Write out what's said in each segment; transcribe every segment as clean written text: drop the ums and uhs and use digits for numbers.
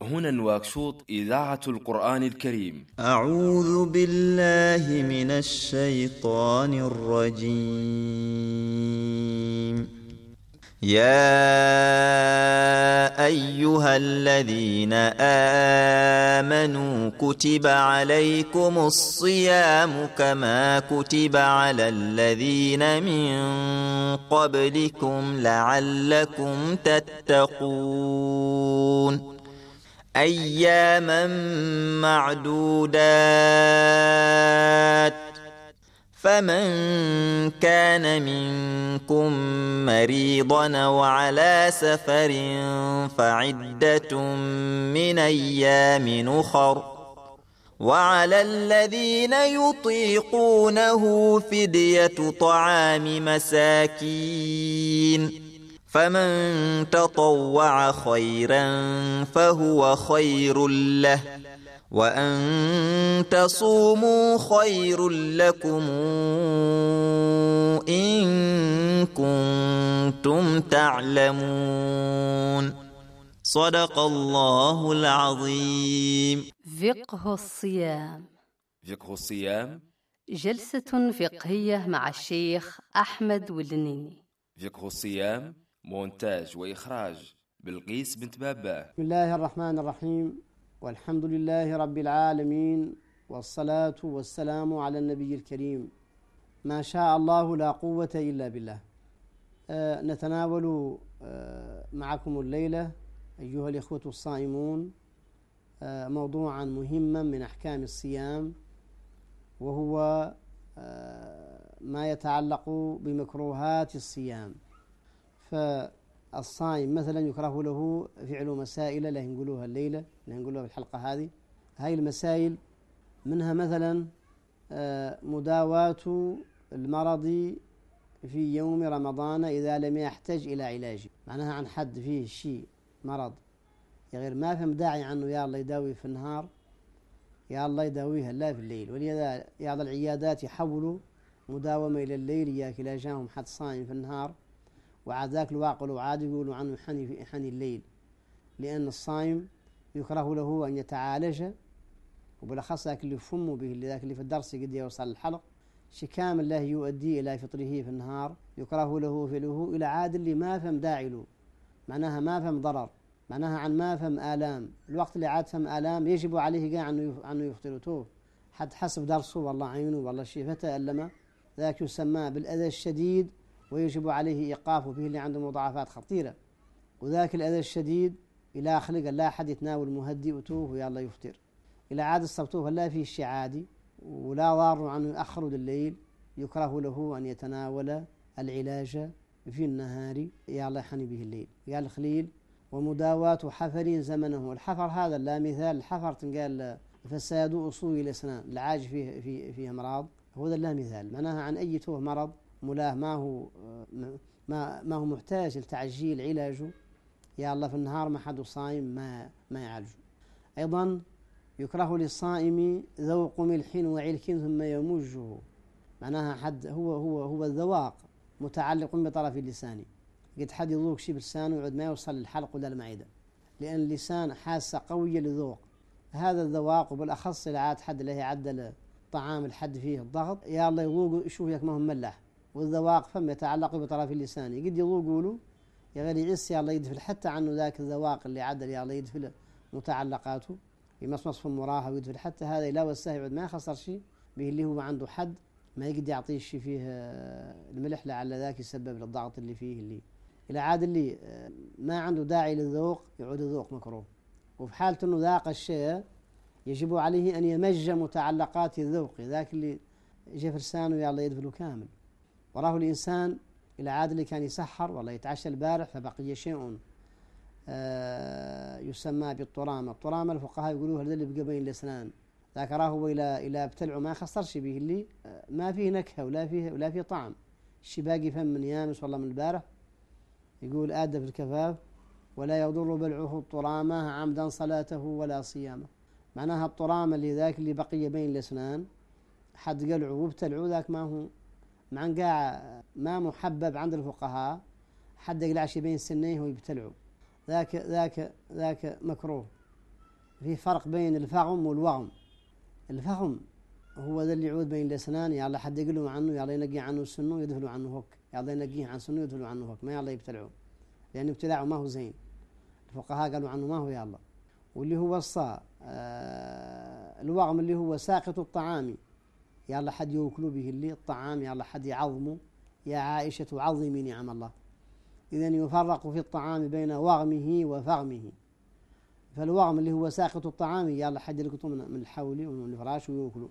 هنا نواكشوط إذاعة القرآن الكريم. أعوذ بالله من الشيطان الرجيم. يا أيها الذين آمنوا كتب عليكم الصيام كما كتب على الذين من قبلكم لعلكم تتقون أياما معدودات فمن كان منكم مريضا وعلى سفر فعدة من أيام أخر وعلى الذين يطيقونه فدية طعام مساكين فمن تطوع خيرا فهو خير له وأن تصوموا خير لكم إن كنتم تعلمون. صدق الله العظيم. فقه الصيام. فقه الصيام جلسة فقهية مع الشيخ أحمد ولنيني. فقه الصيام مونتاج وإخراج بلقيس بنت بابا. بسم الله الرحمن الرحيم، والحمد لله رب العالمين، والصلاة والسلام على النبي الكريم. ما شاء الله لا قوة إلا بالله. نتناول معكم الليلة أيها الإخوة الصائمون موضوعا مهما من أحكام الصيام، وهو ما يتعلق بمكروهات الصيام. فالصائم مثلا يكره له فعل مسائل لا نقولوها الليلة، لا نقولوها في الحلقة هذه. هاي المسائل منها مثلا مداواة المرض في يوم رمضان إذا لم يحتج إلى علاج. معناها عن حد فيه شيء مرض غير ما فهم داعي عنه يا الله يداوي في النهار، يا الله يداويها لا في الليل. ولهذا بعض العيادات يحولوا مداومة إلى الليل، ياك إذا جاهم حد صائم في النهار وعاد ذاك الواقع وعاد يقولوا عنه حني الليل، لأن الصائم يكره له أن يتعالج، وبالأخص ذاك اللي فمه به، ذاك اللي في الدرس قد يوصل الحلق شي كامل له يؤدي إلى فطره في النهار، يكره له فعله إلى عاد اللي ما فهم داعي له، معناها ما فهم ضرر، معناها عن ما فهم آلام. الوقت اللي عاد فهم آلام يجب عليه قاع أنه يفطرته حد حسب درسه والله عينه والله شيء فتألم، ذاك يسمى بالأذى الشديد ويجب عليه إيقافه به اللي عنده مضاعفات خطيرة. وذاك الأذى الشديد إلى خلق لا أحد يتناول مهدئته ويا الله يفطر. إلى عاد الصبتوه لا فيه شيء عادي ولا ضار عنه يأخر لليل، يكره له أن يتناول العلاج في النهار يا الله يحني به الليل. يا الخليل ومداواة حفر زمنه. الحفر هذا لا مثال الحفر تنقال فساد أصول الأسنان، العاج فيه أمراض، هو ذا لا مثال. معناها عن أي توه مرض ملاه ما هو محتاج لتعجيل علاجه يا الله في النهار ما حد صايم ما يعالجه. أيضا يكره للصائم ذوق ملح وعلك ثم يمجه. معناها حد هو الذواق متعلق بطرف اللسان، قد حد يذوق شيء بلسانه ويعود ما يوصل للحلق ولا المعدة، لأن اللسان حاسة قوية للذوق. هذا الذواق وبالأخص إذا عاد حد له يعدل طعام الحد فيه الضغط يا الله يذوق يشوف ياك ما هو ملح، والذواق فم يتعلق بطرف اللسان قد يذوقوا له يا غير يعس يا الله يدفل حتى عنه ذاك الذواق اللي عدل يا الله يدفل متعلقاته يمصمص في المراحة ويدفل، حتى هذا لا وساه يعود ما يخسر شيء به اللي هو عنده حد ما يقدر يعطيه شيء فيه الملح لعل ذاك يسبب للضغط اللي فيه. اللي إلى عاد اللي ما عنده داعي للذوق يعود الذوق مكروه. وفي حالة أنه ذاق الشيء يجب عليه أن يمج متعلقات الذوق، ذاك اللي جف لسانه يا الله يدفله كامل. وراه الإنسان إلى عاد اللي كان يسحر والله يتعشى البارح فبقي شيء يسمى بالطرامة. الطرامة الفقهاء يقولوها اللي بقى بين الأسنان، ذاك راه إلى ابتلعه ما خسرش به اللي ما فيه نكهة ولا فيه طعم، الشي باقي فم من يامس والله من البارح. يقول آدب الكفاف ولا يضر بلعه الطرامة عمدا صلاته ولا صيامه. معناها الطرامة اللي ذاك اللي بقي بين الأسنان حد قلعه وابتلعه ذاك ما هو مع قاع ما محبب عند الفقهاء، حد يقلع شي بين سنيه ويبتلعه ذاك مكروه. في فرق بين الفغم والوغم. الفغم هو ذا اللي يعود بين الأسنان، يلا حد يقلوا عنه، يلا ينقي عنه السنو يدفلوا عنه هوك، يلا ينقيه عن سنو يدفلوا عنه هوك، ما يلا يبتلعوه، لأن ابتلاعه ما هو زين. الفقهاء قالوا عنه ما هو يلا. واللي هو الوغم اللي هو ساقط الطعام، يلا حد يوكلوا به اللي الطعام، يلا حد يعظمه، يا عائشة عظمي نعم الله. إذن يفرق في الطعام بين وغمه وفغمه. فالوغم اللي هو ساقط الطعام يلا حد يلقطه من الحولي ومن الفراش ويوكلوا.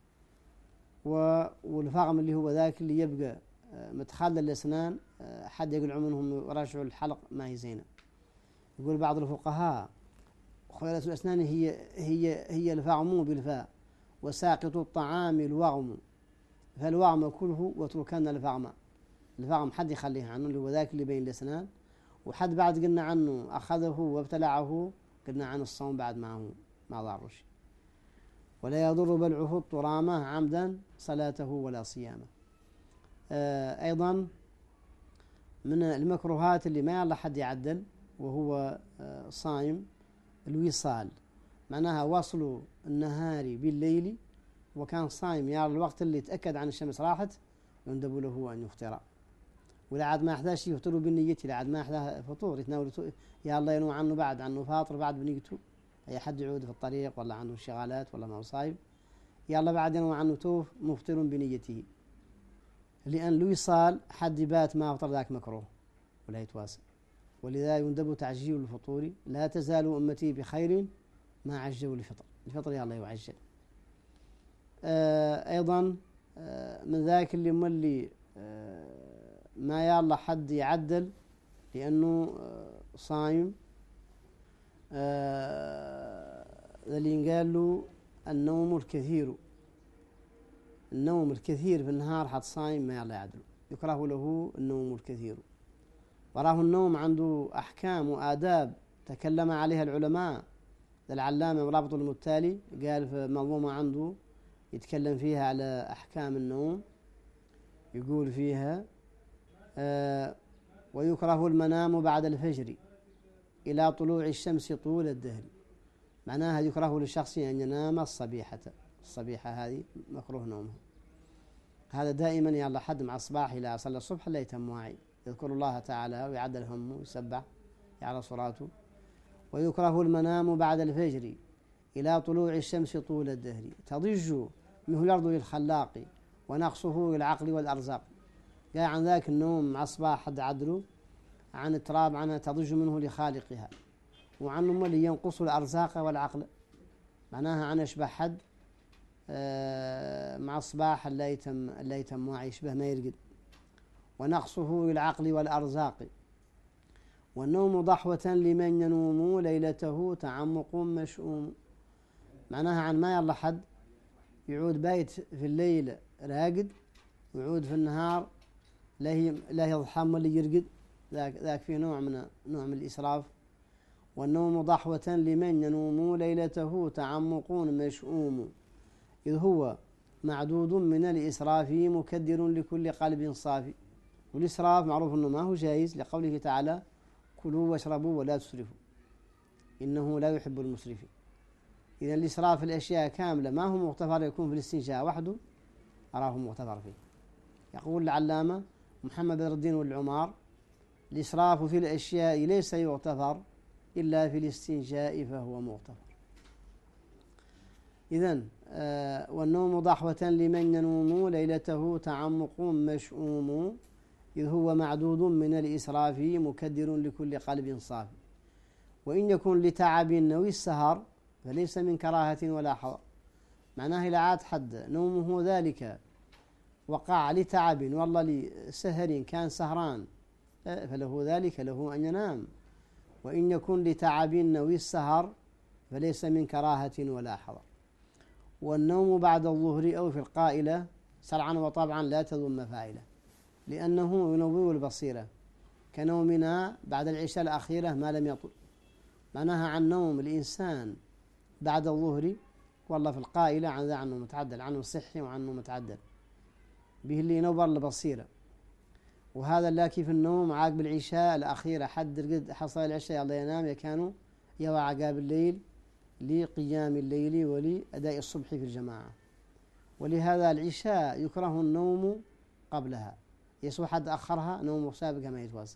والفغم اللي هو ذاك اللي يبقى متخلل الأسنان، حد يقلعوا منهم ورشعوا الحلق، ما هي زينة. يقول بعض الفقهاء خلالة الأسنان هي الفغم بالفاء، وساقط الطعام الوغم، فالوغم كله واتركن الفغم. الفغم حد يخليه عنه اللي هو ذاك اللي بين الأسنان، وحد بعد قلنا عنه أخذه وابتلعه قلنا عن الصوم بعد ما ضرش. ولا يضر بلعه الطرامة عمدا صلاته ولا صيامه. أيضا من المكروهات اللي ما يلا حد يعدل وهو صايم الوصال، معناها وصل النهار بالليل وكان صايم يا الوقت اللي تأكد عن الشمس راحت يندب له أن يفطر، ولا عاد ما أحداش يفطروا بالنية، لا عاد ما أحدا فطور يتناول يا الله ينوى عنه بعد عنه فاطر بعد بنيته، أي حد يعود في الطريق ولا عنه شغالات ولا ما هو صايم يا الله بعد ينوى عنه توف مفطر بنيته، لأن الوصال حد بات ما أفطر ذاك مكروه ولا يتواصل. ولذا يندب تعجيل الفطور، لا تزال أمتي بخير ما عجلوا الفطر يا الله يعجل. أيضا من ذاك اللي مولي ما يلا حد يعدل لأنه صايم، اللي قال له النوم الكثير في النهار حد صايم ما يلا يعدل، يكره له النوم الكثير. وراه النوم عنده أحكام وآداب تكلم عليها العلماء. العلامة مرابط المتالي قال في منظومة عنده يتكلم فيها على أحكام النوم، يقول فيها ويكره المنام بعد الفجر إلى طلوع الشمس طول الدهر، معناها يكره للشخص أن ينام الصبيحة هذه مكروه نومها. هذا دائما يلا حد مع الصباح إلى صلى الصبح لا يتم واعي، يذكر الله تعالى ويعدل همه ويسبح يعلى صلاته. ويكره المنام بعد الفجر إلى طلوع الشمس طول الدهر، تضج منه الأرض للخلاق ونقصه للعقل والأرزاق. جاء عن ذاك النوم مع الصباح حد عدله عن التراب عنها تضج منه لخالقها، وعن اللي ينقص الأرزاق والعقل، معناها عن يشبه حد مع الصباح لا يتم واعي يشبه ما يرقد. ونقصه للعقل والأرزاق. والنوم ضحوة لمن ينوم ليلته تعمق مشؤوم، معناها عن ما يلا حد يعود بايت في الليل راقد ويعود في النهار لا يضحم ولا يرقد، ذاك فيه نوع من الإسراف. والنوم ضحوة لمن ينوم ليلته تعمق مشؤوم، إذ هو معدود من الإسراف مكدر لكل قلب صافي. والإسراف معروف أنه ما هو جائز لقوله تعالى كلوا واشربوا ولا تسرفوا إنه لا يحب المسرفين. إذا الإسراف في الأشياء كاملة ما هو مغتفر يكون في الاستنجاء وحده أراه مغتفر فيه. يقول العلامة محمد بدر الدين والعمار الإسراف في الأشياء ليس يغتفر إلا في الاستنجاء فهو مغتفر. إذن والنوم ضحوة لمن ينوم ليلته تعمق مشؤوم، إذ هو معدود من الإسراف مكدر لكل قلب صافي. وإن يكن لتعب أو السهر فليس من كراهة ولا حظر، معناه إلى عاد حد نومه ذلك وقع لتعب والله لسهر كان سهران فله ذلك له أن ينام. وإن يكن لتعب أو السهر فليس من كراهة ولا حظر. والنوم بعد الظهر أو في القائلة سرعا وطبعا لا تذم فاعله، لأنه ينور البصيرة كنومنا بعد العشاء الأخيرة ما لم يطل، معناها عن نوم الإنسان بعد الظهر والله في القائلة عن ذا عنه متعدل، عنه صحي وعنه متعدل به اللي ينور البصيرة. وهذا اللاكي في النوم عاقب العشاء الأخيرة حد حصل العشاء الله ينام يكانوا يوعى عقاب الليل لقيام الليل ولأداء الصبح في الجماعة. ولهذا العشاء يكره النوم قبلها، يسوى حد أخرها نوم سابقها ما يتواصل.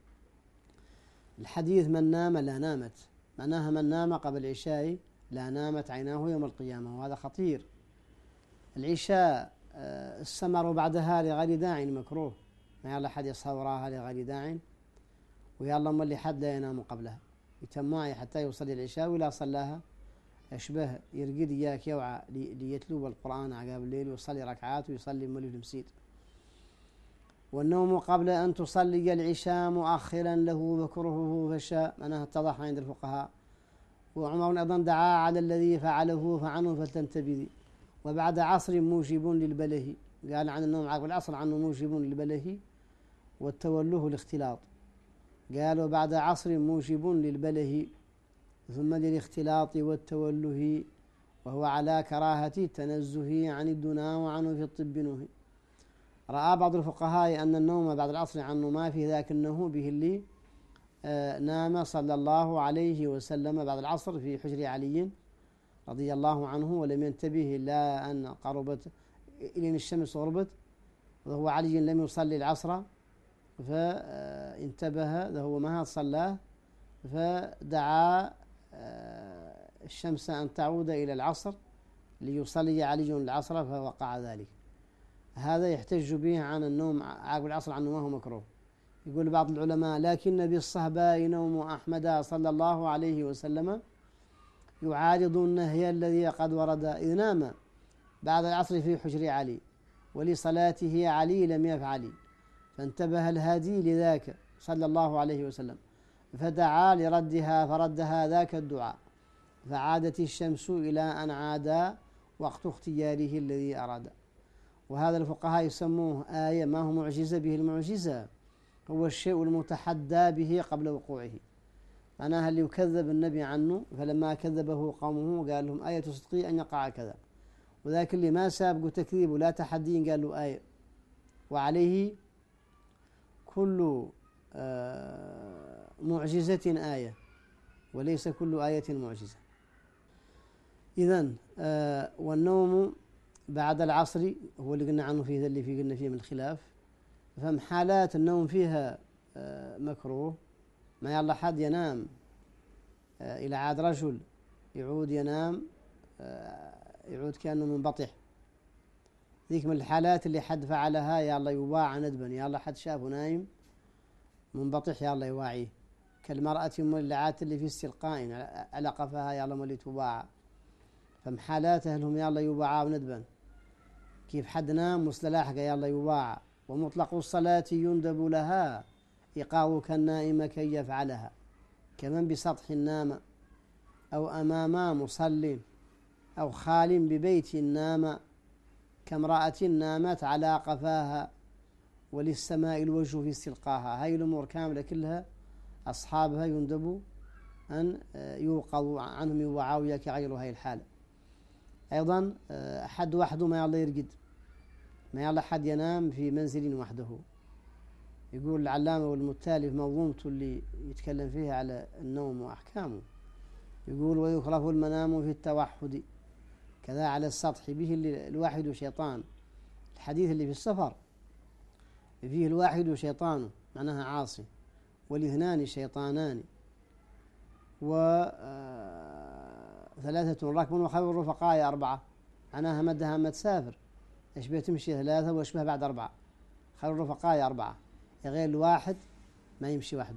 الحديث من نام لا نامت، معناها من نام قبل العشاء لا نامت عيناه يوم القيامة، وهذا خطير. العشاء السمر بعدها لغير داع مكروه، ما يلا حد يصحى وراها لغير داع، ويلا اللي حد لا ينام قبلها يتم معي حتى يوصل العشاء، ولا صلاها أشبه يرقد إياك يوعى ليتلو القرآن عقاب الليل ويصلي ركعات ويصلي مولد المسيد. والنوم قبل أن تصلي العشاء مؤخرا له مكروهه فشاء، معناها اتضح عند الفقهاء. وعمر أيضا دعا على الذي فعله فعنه فلتنتبذي. وبعد عصر موجب للبله، قال عن النوم عقب العصر عنه موجب للبله والتوله الاختلاط. قال وبعد عصر موجب للبله ثم للاختلاط والتوله، وهو على كراهة التنزه عن الدنا وعنه في الطب نهي. رأى بعض الفقهاء أن النوم بعد العصر عنه ما في ذاك النهو به اللي نام صلى الله عليه وسلم بعد العصر في حجر علي رضي الله عنه، ولم ينتبه إلا أن قربت إلى الشمس غربت، وهو علي لم يصلي العصر فانتبه وهو ما صلاه، فدعا الشمس أن تعود إلى العصر ليصلي علي العصر فوقع ذلك. هذا يحتج به عن النوم عقب العصر عنه ما هو مكروه. يقول بعض العلماء لكن بالصهباء نوم أحمد صلى الله عليه وسلم يعارض النهي الذي قد ورد، إذ نام بعد العصر في حجر علي ولصلاته علي لم يفعل، فانتبه الهادي لذاك صلى الله عليه وسلم فدعا لردها فردها ذاك الدعاء، فعادت الشمس إلى أن عاد وقت اختياره الذي أراد. وهذا الفقهاء يسموه آية، ما هو معجزة به. المعجزة هو الشيء المتحدى به قبل وقوعه، معناها اللي يكذب النبي عنه، فلما كذبه قومه قال لهم آية صدقي أن يقع كذا، وذاك اللي ما سابقوا تكذيب ولا تحدين قال له آية. وعليه كل معجزة آية وليس كل آية معجزة. إذن والنوم بعد العصر هو اللي قلنا عنه فيه اللي قلنا فيه من الخلاف، فهم حالات النوم فيها مكروه. ما يلا حد ينام إلى عاد رجل يعود ينام يعود كأنه منبطح، ذيك من الحالات اللي حد فعلها يلا يواع ندبا، يلا حد شافه نايم منبطح يلا يواعيه، كالمرأة المولعات اللي في استلقاء على قفاها يلا مولي تواع. فهم حالات أهلهم يلا يواعوا ندبا، كيف حد نام مصطلاحك يلا يواع. ومطلق الصلاة يندب لها إيقاظ كالنائم كي يفعلها، كمن بسطح نام أو أمام مصل أو خال ببيت نام، كامرأة نامت على قفاها وللسماء الوجه في استلقاها. هاي الأمور كاملة كلها أصحابها يندب أن يوقظوا عنهم يوعوا كغير هاي الحالة. أيضا حد وحده ما يلا يرقد، ما يلا حد ينام في منزل وحده. يقول العلامة والمتالي في منظومته اللي يتكلم فيها على النوم وأحكامه، يقول ويكره المنام في التوحد كذا على السطح به الواحد شيطان. الحديث اللي في السفر فيه الواحد شيطان معناها عاصي، والاثنان شيطانان، وثلاثة راكب وخير الرفقاء أربعة، معناها مدها ما تسافر أشبه تمشي ثلاثة وأشبه بعد أربعة، خير الرفقاء أربعة، غير الواحد ما يمشي وحده.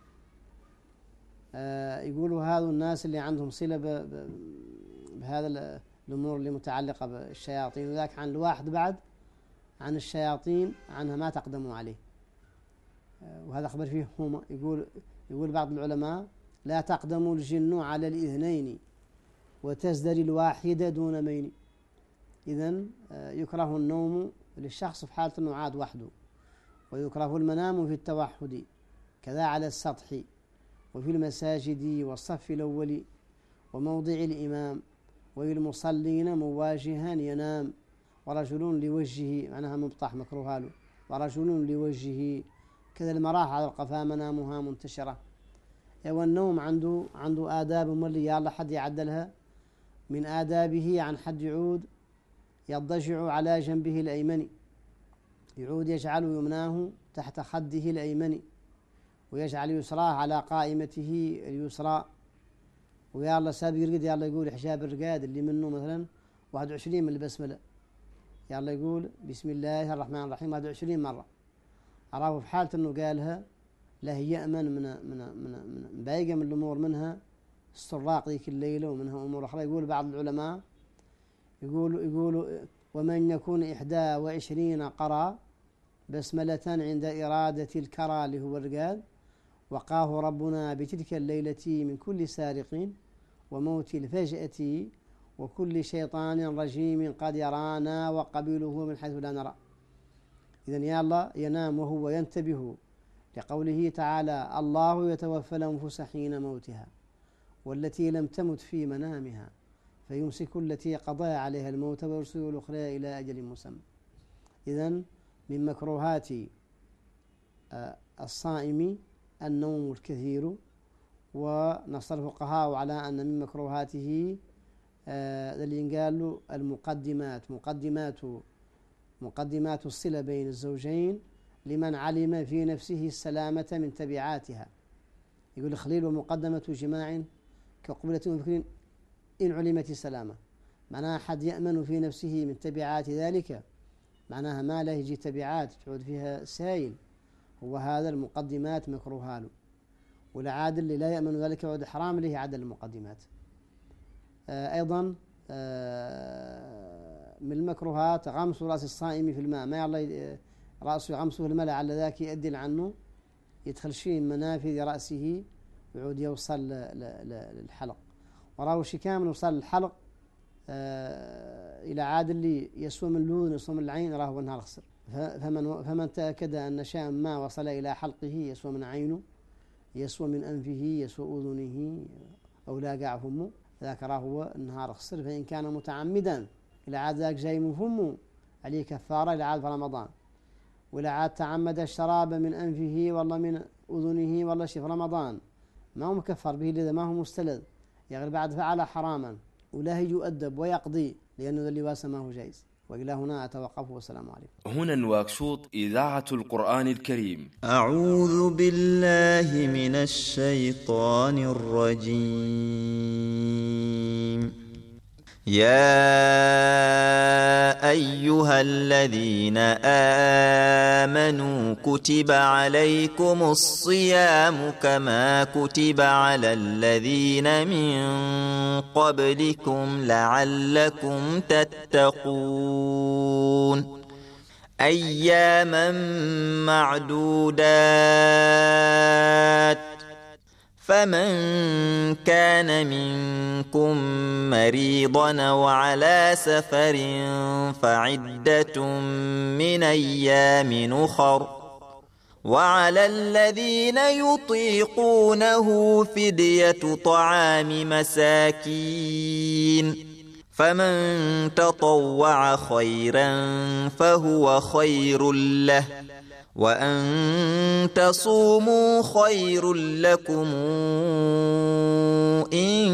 يقولوا هذا الناس اللي عندهم صلة بهذا الأمور اللي متعلقة بالشياطين، وذاك عن الواحد بعد عن الشياطين عنها ما تقدموا عليه. وهذا خبر فيه هما. يقول بعض العلماء لا تقدم الجن على الإثنين وتزدري الواحدة دون مين. إذن يكره النوم للشخص في حالة أنه عاد وحده، ويكره المنام في التوحد كذا على السطح وفي المساجد والصف الأول وموضع الإمام والمصلين مواجها ينام، ورجل لوجهه معناها مبطح مكروه له، ورجل لوجهه كذا المراح على القفا منامها منتشرة. والنوم عنده آداب مولي يلا حد يعدلها. من آدابه عن حد يعود يضجع على جنبه الأيمن، يعود يجعل يمناه تحت خده الأيمن، ويجعل يسراه على قائمته اليسرى. ويلا سابق يرقد يلا يقول حجاب الرقاد اللي منه مثلا 21 من البسملة، يلا يقول بسم الله الرحمن الرحيم 21 مرة. أراه في حالة أنه قالها لا يأمن من باقي من الأمور، منها السراق ذيك الليلة ومنها أمور أخرى. يقول بعض العلماء يقول ومن يكون 21 قرأ بسملة عند إرادة الكرى اللي هو الرقاد، وقاه ربنا بتلك الليلة من كل سارق وموت الفجأة وكل شيطان رجيم قد يرانا وقبيله من حيث لا نرى. إذن يلا ينام وهو ينتبه لقوله تعالى الله يتوفى الأنفس حين موتها والتي لم تمت في منامها فيمسك التي قضى عليها الموت ويرسل الأخرى إلى أجل مسمى. إذن من مكروهات الصائم النوم الكثير. ونص الفقهاء على أن من مكروهاته اللي قال له مقدمات الصلة بين الزوجين لمن علم في نفسه السلامة من تبعاتها. يقول الخليل ومقدمة جماع كقبلة وفكر إن علمت السلامة، معناها حد يأمن في نفسه من تبعات ذلك، معناها ما لا يجي تبعات تعود فيها سائل، هو هذا المقدمات مكروها له. والعادل اللي لا يأمن ذلك يعود حرام له عدل المقدمات. أيضا من المكروهات غمس رأس الصائم في الماء، ما يلا رأسه يغمسه في الماء لعل ذاك يؤدي عنه يدخل شيء من منافذ رأسه ويعود يوصل للحلق. وراه شكام يوصل للحلق إلى عاد اللي يسوى من اللون يسوى من العين راه النهار خسر. فمن تأكد أن شيئا ما وصل إلى حلقه يسوى من عينه يسوى من أنفه يسوى أذنه أو لا قاع فمه ذاك راه هو النهار خسر. فإن كان متعمدا إلى عاد ذاك جاي من فمه عليه كفارة إلى عاد في رمضان. وإلى عاد تعمد الشراب من أنفه والله من أذنه والله شي في رمضان ما هو مكفر به لذا ما هو مستلذ، يعني بعد فعل حراما ولا يؤدب ويقضي لأنه ذا اللي ما هو جائز. وإلى هنا أتوقف والسلام عليكم. هنا نواكشوط إذاعة القرآن الكريم. أعوذ بالله من الشيطان الرجيم. يا أيها الذين آمنوا كتب عليكم الصيام كما كتب على الذين من قبلكم لعلكم تتقون أياما معدودات. فمن كان منكم مريضا أو على سفر فعدة من أيام أخر، وعلى الذين يطيقونه فدية طعام مساكين، فمن تطوع خيرا فهو خير له، وأن تصوموا خير لكم إن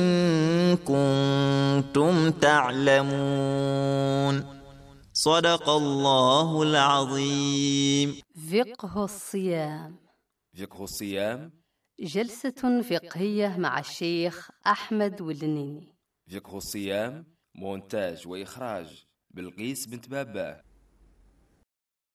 كنتم تعلمون. صدق الله العظيم. فقه الصيام. فقه الصيام جلسة فقهية مع الشيخ أحمد ولنيني. فقه الصيام مونتاج وإخراج بلقيس بنت بابا.